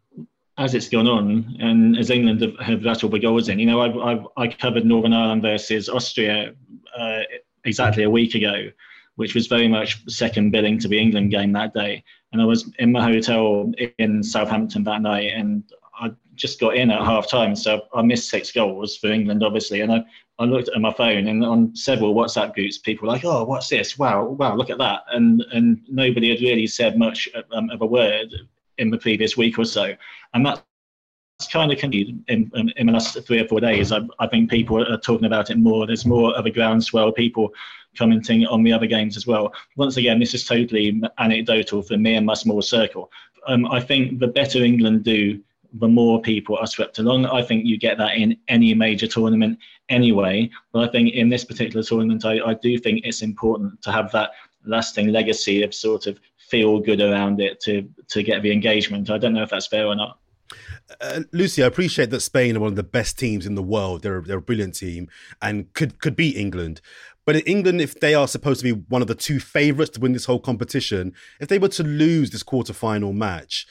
Speaker 8: as it's gone on, and as England have, have rattled the goals in, you know, I, I, I covered Northern Ireland versus Austria uh, exactly a week ago, which was very much second billing to the England game that day. And I was in my hotel in Southampton that night, and I just got in at half time. So I missed six goals for England, obviously. And I, I looked at my phone, and on several WhatsApp groups, people were like, oh, what's this? Wow, wow, look at that. And and nobody had really said much um, of a word in the previous week or so. And that's kind of continued in, in, in the last three or four days. I, I think people are talking about it more. There's more of a groundswell, people commenting on the other games as well. Once again, this is totally anecdotal for me and my small circle. Um, I think the better England do, the more people are swept along. I think you get that in any major tournament anyway. But I think in this particular tournament, I, I do think it's important to have that lasting legacy of sort of feel good around it to to get the engagement. I don't know if that's fair or not.
Speaker 5: Uh, Lucy, I appreciate that Spain are one of the best teams in the world. They're, they're a brilliant team and could could beat England. But in England, if they are supposed to be one of the two favourites to win this whole competition, if they were to lose this quarter-final match,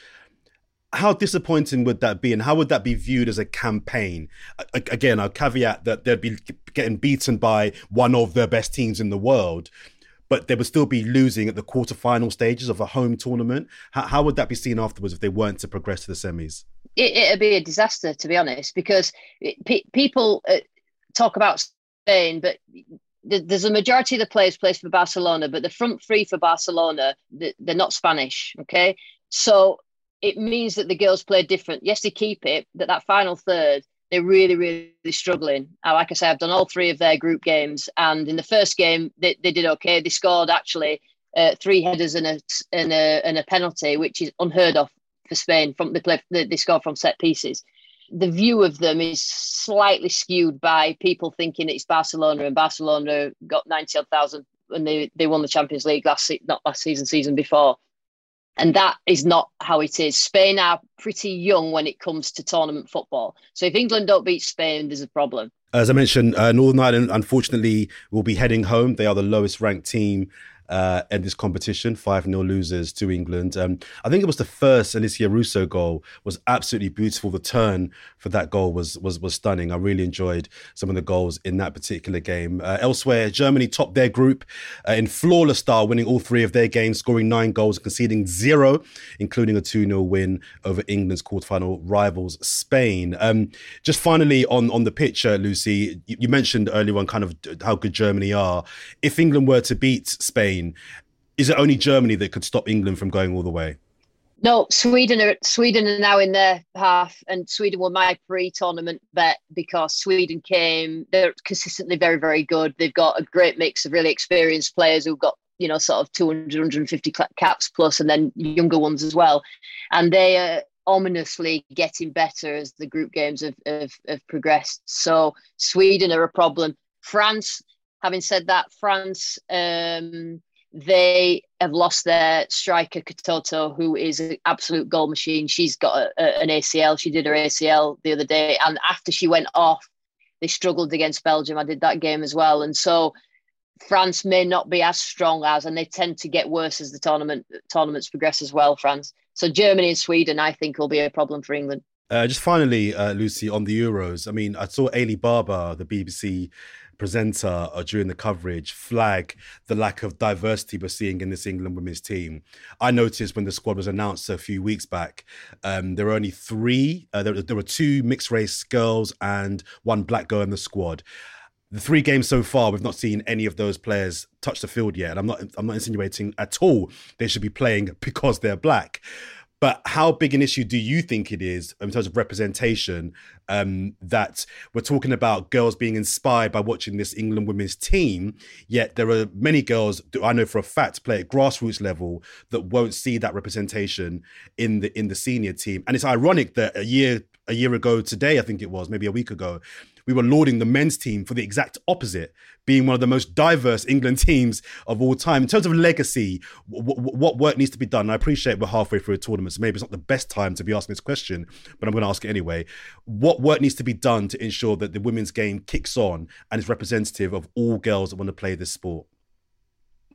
Speaker 5: how disappointing would that be? And how would that be viewed as a campaign? A- again, I'll caveat that they'd be getting beaten by one of the best teams in the world, but they would still be losing at the quarter-final stages of a home tournament. How, how would that be seen afterwards if they weren't to progress to the semis?
Speaker 7: It, it'd be a disaster, to be honest, because it, pe- people uh, talk about Spain, but th- there's a majority of the players plays for Barcelona, but the front three for Barcelona, they're not Spanish, okay? So it means that the girls play different. Yes, they keep it, but that final third, they're really, really struggling. Uh, like I say, I've done all three of their group games. And in the first game, they, they did okay. They scored actually uh, three headers and a, and, a, and a penalty, which is unheard of for Spain. From the play, they, they score from set pieces. The view of them is slightly skewed by people thinking it's Barcelona, and Barcelona got ninety odd thousand when they, they won the Champions League last se- not last season, season before. And that is not how it is. Spain are pretty young when it comes to tournament football. So if England don't beat Spain, there's a problem.
Speaker 5: As I mentioned, uh, Northern Ireland, unfortunately, will be heading home. They are the lowest ranked team uh, in this competition, five nil losers to England. Um, I think it was the first Alicia Russo goal was absolutely beautiful. The turn for that goal was was was stunning. I really enjoyed some of the goals in that particular game. Uh, elsewhere, Germany topped their group uh, in flawless style, winning all three of their games, scoring nine goals, conceding zero, including a two nil win over England's quarterfinal rivals, Spain. Um, just finally on, on the pitch, uh, Lucy, you, you mentioned earlier on kind of how good Germany are. If England were to beat Spain, is it only Germany that could stop England from going all the way?
Speaker 7: No, Sweden are Sweden are now in their half, and Sweden were my pre-tournament bet because Sweden came. They're consistently very, very good. They've got a great mix of really experienced players who've got, you know, sort of two hundred, one hundred fifty caps plus, and then younger ones as well. And they are ominously getting better as the group games have, have, have progressed. So Sweden are a problem. France, having said that, France, um, they have lost their striker, Katoto, who is an absolute goal machine. She's got a, a, an A C L. She did her A C L the other day. And after she went off, they struggled against Belgium. I did that game as well. And so France may not be as strong as, and they tend to get worse as the tournament tournaments progress as well, France. So Germany and Sweden, I think, will be a problem for England.
Speaker 5: Uh, just finally, uh, Lucy, on the Euros. I mean, I saw Ailey Barber, the B B C presenter uh, during the coverage, flag the lack of diversity we're seeing in this England women's team. I noticed when the squad was announced a few weeks back, um, there were only three. Uh, there, there were two mixed race girls and one black girl in the squad. The three games so far, we've not seen any of those players touch the field yet. And I'm not, I'm not insinuating at all they should be playing because they're black. But how big an issue do you think it is in terms of representation um, that we're talking about girls being inspired by watching this England women's team, yet there are many girls, I know for a fact, play at grassroots level that won't see that representation in the in the senior team. And it's ironic that a year a year ago today, I think it was, maybe a week ago, we were lauding the men's team for the exact opposite, being one of the most diverse England teams of all time. In terms of legacy, w- w- what work needs to be done? I appreciate we're halfway through a tournament, so maybe it's not the best time to be asking this question, but I'm going to ask it anyway. What work needs to be done to ensure that the women's game kicks on and is representative of all girls that want to play this sport?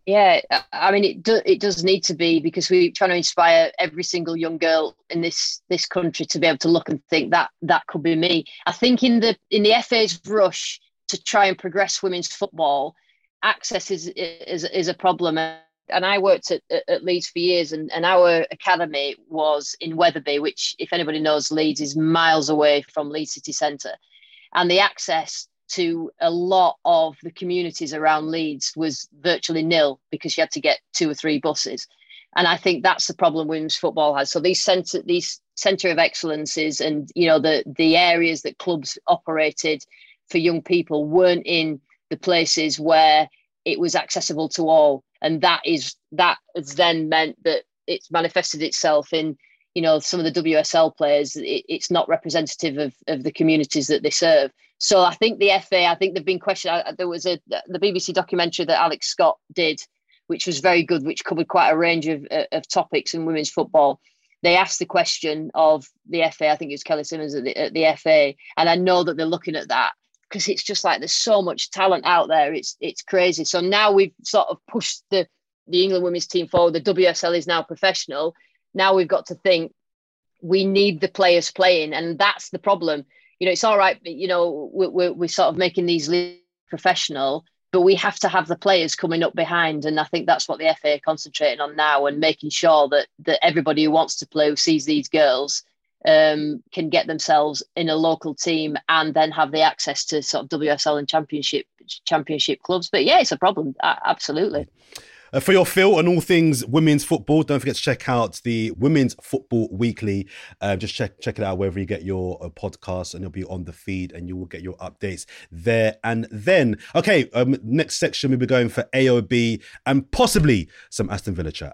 Speaker 7: Yeah, I mean, it do, it does need to be, because we're trying to inspire every single young girl in this this country to be able to look and think that that could be me. I think in the in the F A's rush to try and progress women's football, access is is is a problem. And I worked at, at Leeds for years, and, and our academy was in Wetherby, which, if anybody knows Leeds, is miles away from Leeds city centre. And the access to a lot of the communities around Leeds was virtually nil, because you had to get two or three buses. And I think that's the problem women's football has. So these centre these centre of excellences, and you know the the areas that clubs operated for young people weren't in the places where it was accessible to all. And that is that has then meant that it's manifested itself in, you know, some of the W S L players. It, it's not representative of, of the communities that they serve. So I think the F A, I think they've been questioned. There was a the B B C documentary that Alex Scott did, which was very good, which covered quite a range of, of topics in women's football. They asked the question of the F A, I think it was Kelly Simmons at the, at the F A, and I know that they're looking at that, because it's just like there's so much talent out there. It's it's crazy. So now we've sort of pushed the, the England women's team forward. The W S L is now professional. Now we've got to think we need the players playing, and that's the problem. You know, it's all right, you know, we're, we're sort of making these leagues professional, but we have to have the players coming up behind. And I think that's what the F A are concentrating on now, and making sure that, that everybody who wants to play, who sees these girls, um, can get themselves in a local team and then have the access to sort of W S L and championship championship clubs. But yeah, it's a problem. Uh, absolutely.
Speaker 5: Uh, for your feel on all things women's football, don't forget to check out the Women's Football Weekly. Uh, just check check it out wherever you get your uh, podcasts, and it'll be on the feed, and you will get your updates there and then. Okay, um, next section, we'll be going for A O B and possibly some Aston Villa chat.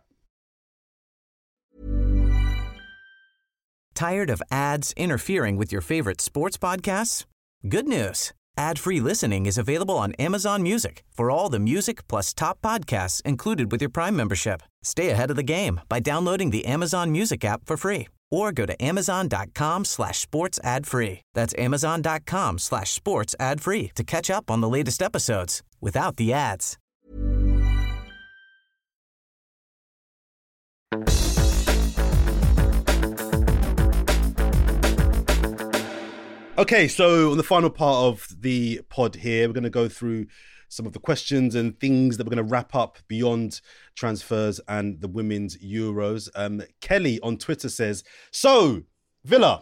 Speaker 2: Tired of ads interfering with your favorite sports podcasts? Good news. Ad-free listening is available on Amazon Music for all the music plus top podcasts included with your Prime membership. Stay ahead of the game by downloading the Amazon Music app for free, or go to amazon.com slash sports ad free. That's amazon.com slash sports ad free to catch up on the latest episodes without the ads.
Speaker 5: Okay, so on the final part of the pod here, we're going to go through some of the questions and things that we're going to wrap up beyond transfers and the women's Euros. Um, Kelly on Twitter says, so, Villa.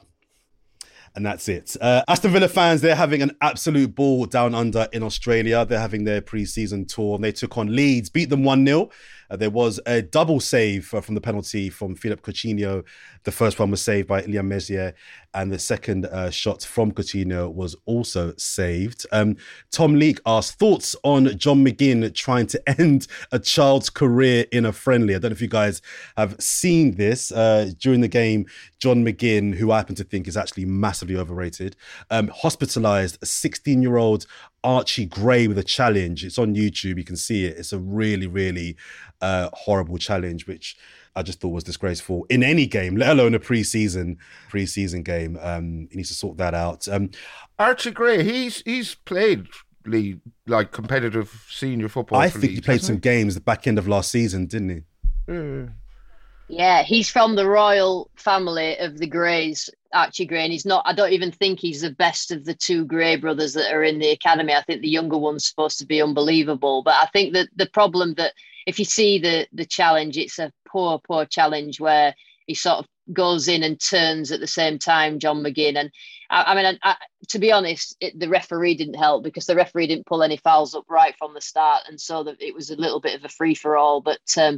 Speaker 5: And that's it. Uh, Aston Villa fans, they're having an absolute ball down under in Australia. They're having their pre-season tour. They took on Leeds, beat them one nil. Uh, there was a double save uh, from the penalty from Philippe Coutinho. The first one was saved by Ilya Mezier, and the second uh, shot from Coutinho was also saved. Um, Tom Leake asked, thoughts on John McGinn trying to end a child's career in a friendly? I don't know if you guys have seen this. Uh, during the game, John McGinn, who I happen to think is actually massively overrated, um, hospitalised a sixteen-year-old Archie Gray with a challenge. It's on YouTube. You can see it. It's a really, really uh, horrible challenge, which I just thought was disgraceful in any game, let alone a pre-season pre-season game. Um, he needs to sort that out. Um,
Speaker 6: Archie Gray, he's he's played league, like competitive senior football.
Speaker 5: I
Speaker 6: for
Speaker 5: think
Speaker 6: Leeds,
Speaker 5: he played some
Speaker 6: he?
Speaker 5: games the back end of last season, didn't he?
Speaker 6: Uh,
Speaker 7: Yeah, he's from the royal family of the Greys, Archie Gray, and he's not, I don't even think he's the best of the two Gray brothers that are in the academy. I think the younger one's supposed to be unbelievable. But I think that the problem that if you see the the challenge, it's a poor, poor challenge where he sort of goes in and turns at the same time, John McGinn. And I, I mean, I, I, to be honest, it, the referee didn't help, because the referee didn't pull any fouls up right from the start. And so that it was a little bit of a free for all. But, um,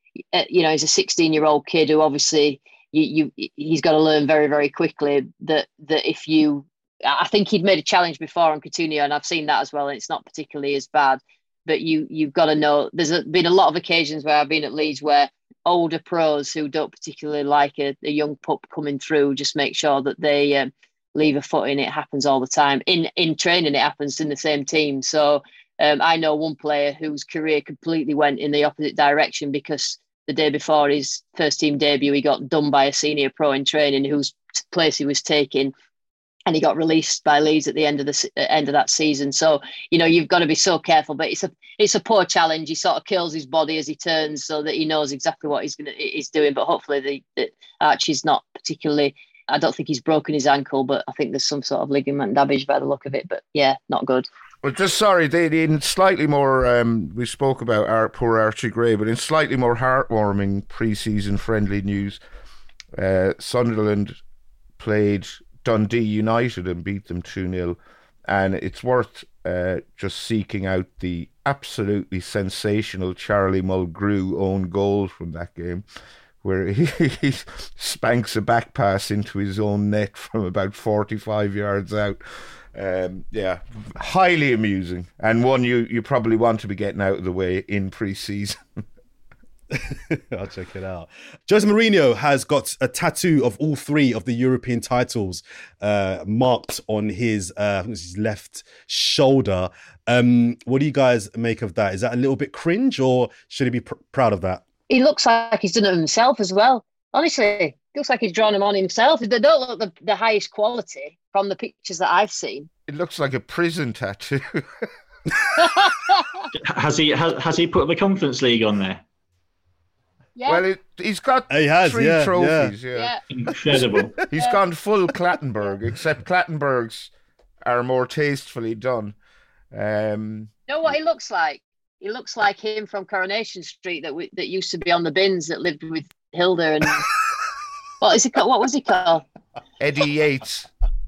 Speaker 7: you know, he's a sixteen-year-old kid who obviously you, you he's got to learn very, very quickly that that if you, I think he'd made a challenge before on Coutinho, and I've seen that as well, and it's not particularly as bad. But you you've got to know. There's a, been a lot of occasions where I've been at Leeds where older pros who don't particularly like a, a young pup coming through just make sure that they um, leave a foot in. It happens all the time in in training. It happens in the same team. So. Um, I know one player whose career completely went in the opposite direction because the day before his first team debut, he got done by a senior pro in training whose place he was taking. and he got released by Leeds at the end of the uh, end of that season. So, you know, you've got to be so careful. But it's a it's a poor challenge. He sort of kills his body as he turns, so that he knows exactly what he's gonna he's doing. But hopefully, the, the Archie's not particularly. I don't think he's broken his ankle, but I think there's some sort of ligament damage by the look of it. But yeah, not good.
Speaker 6: Well, just sorry, they in slightly more. Um, we spoke about our poor Archie Gray, but in slightly more heartwarming pre-season friendly news, uh, Sunderland played Dundee United and beat them two nil, and it's worth uh, just seeking out the absolutely sensational Charlie Mulgrew own goal from that game, where he, he spanks a back pass into his own net from about forty-five yards out. Um, yeah, highly amusing, and one you, you probably want to be getting out of the way in pre-season.
Speaker 5: I'll check it out. Jose Mourinho has got a tattoo of all three of the European titles uh, marked on his, uh, I think it's his left shoulder. Um, what do you guys make of that? Is that a little bit cringe, or should he be pr- proud of that?
Speaker 7: He looks like he's done it himself as well. Honestly, looks like he's drawn them on himself. They don't look the, the highest quality from the pictures that I've seen.
Speaker 6: It looks like a prison tattoo.
Speaker 8: has he has, has he put the Conference League on there?
Speaker 7: Yeah.
Speaker 6: Well, it, he's got
Speaker 5: he has,
Speaker 6: three
Speaker 5: yeah,
Speaker 6: trophies.
Speaker 7: Yeah.
Speaker 6: Yeah.
Speaker 7: yeah.
Speaker 8: Incredible.
Speaker 6: He's
Speaker 7: Yeah.
Speaker 6: gone full Clattenburg, except Clattenburg's are more tastefully done. Um,
Speaker 7: You know what he looks like? He looks like him from Coronation Street that we, that used to be on the bins that lived with Hilda and what is he called? What was he called?
Speaker 6: Eddie Yates.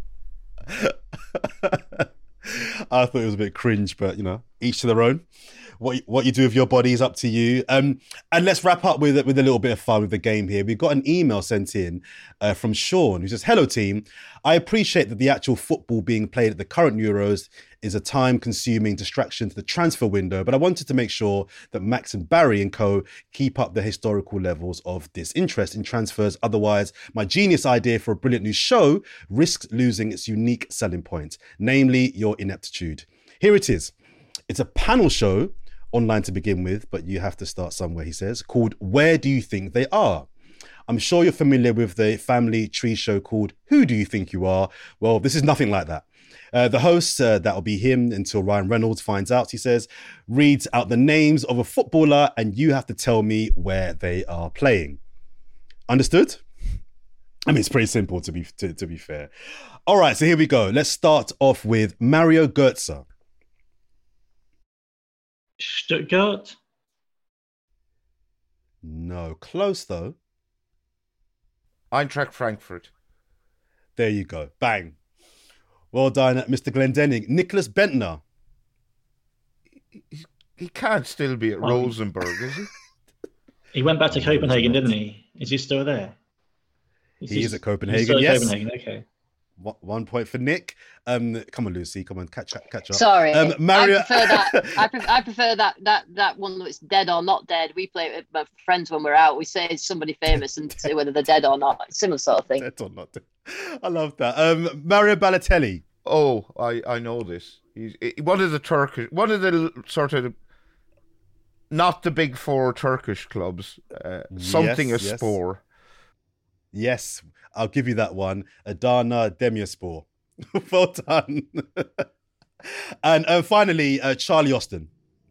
Speaker 5: I thought it was a bit cringe, but you know, each to their own. What what you do with your body is up to you. Um, and let's wrap up with with a little bit of fun with the game here. We've got an email sent in uh, from Sean who says, "Hello team, I appreciate that the actual football being played at the current Euros is a time-consuming distraction to the transfer window, but I wanted to make sure that Max and Barry and co keep up the historical levels of disinterest in transfers. Otherwise, my genius idea for a brilliant new show risks losing its unique selling point, namely your ineptitude. Here it is. It's a panel show, online to begin with, but you have to start somewhere, he says, called Where Do You Think They Are? I'm sure you're familiar with the family tree show called Who Do You Think You Are? Well, this is nothing like that. Uh, the host, uh, that'll be him until Ryan Reynolds finds out, he says, reads out the names of a footballer and you have to tell me where they are playing. Understood? I mean, it's pretty simple to be to, to be fair. All right, so here we go. Let's start off with Mario Götze.
Speaker 8: Stuttgart?
Speaker 5: No, close though.
Speaker 6: Eintracht Frankfurt.
Speaker 5: There you go. Bang. Well done, Mister Glendenning. Nicholas Bentner.
Speaker 6: He, he can't still be at
Speaker 8: Um,
Speaker 6: Rosenborg, is he?
Speaker 8: He went back to Copenhagen, didn't he? Is he still there?
Speaker 5: He is at Copenhagen,
Speaker 8: he's still at
Speaker 5: yes.
Speaker 8: Copenhagen, okay.
Speaker 5: One- One point for Nick. Um, come on, Lucy. Come on, catch up. Catch up.
Speaker 7: Sorry,
Speaker 5: um, Mario.
Speaker 7: I prefer that. I, pre- I prefer that that that one that's dead or not dead. We play it with my friends when we're out. We say it's somebody famous and say whether they're dead or not. Similar sort of thing.
Speaker 5: Dead or not dead. I love that. Um, Mario Balotelli.
Speaker 6: Oh, I, I know this. He's he- one of the Turkish, one of the l- sort of not the big four Turkish clubs. Uh, something
Speaker 5: Yes,
Speaker 6: a
Speaker 5: yes.
Speaker 6: spore.
Speaker 5: Yes, I'll give you that one. Adana Demirspor. Well done. And uh, finally, uh, Charlie Austin.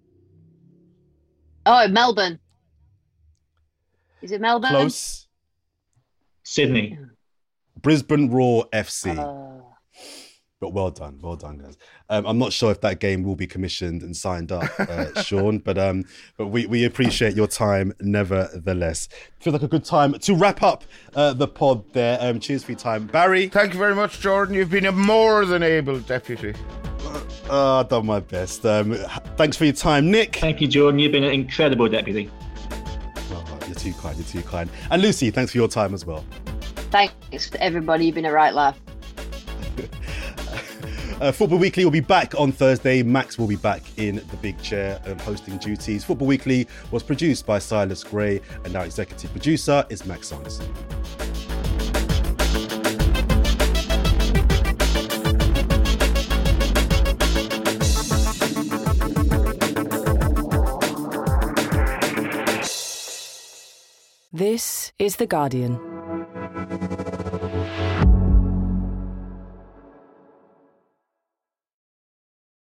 Speaker 7: Oh, Melbourne. Is it Melbourne?
Speaker 5: Close.
Speaker 8: Sydney.
Speaker 5: Brisbane Roar F C.
Speaker 7: Uh,
Speaker 5: But well done, well done, guys. Um, I'm not sure if that game will be commissioned and signed up, uh, Sean, but um, but we, we appreciate your time nevertheless. Feels like a good time to wrap up uh, the pod there. Um, cheers for your time, Barry.
Speaker 6: Thank you very much, Jordan. You've been a more than able deputy.
Speaker 5: Uh, I've done my best. Um, thanks for your time, Nick.
Speaker 8: Thank you, Jordan. You've been an incredible deputy.
Speaker 5: Oh, you're too kind. You're too kind. And Lucy, thanks for your time as well.
Speaker 7: thanks to everybody. You've been a right laugh.
Speaker 5: Uh, Football Weekly will be back on Thursday. Max will be back in the big chair um, hosting duties. Football Weekly was produced by Silas Gray and our executive producer is Max Sanderson.
Speaker 1: This is The Guardian.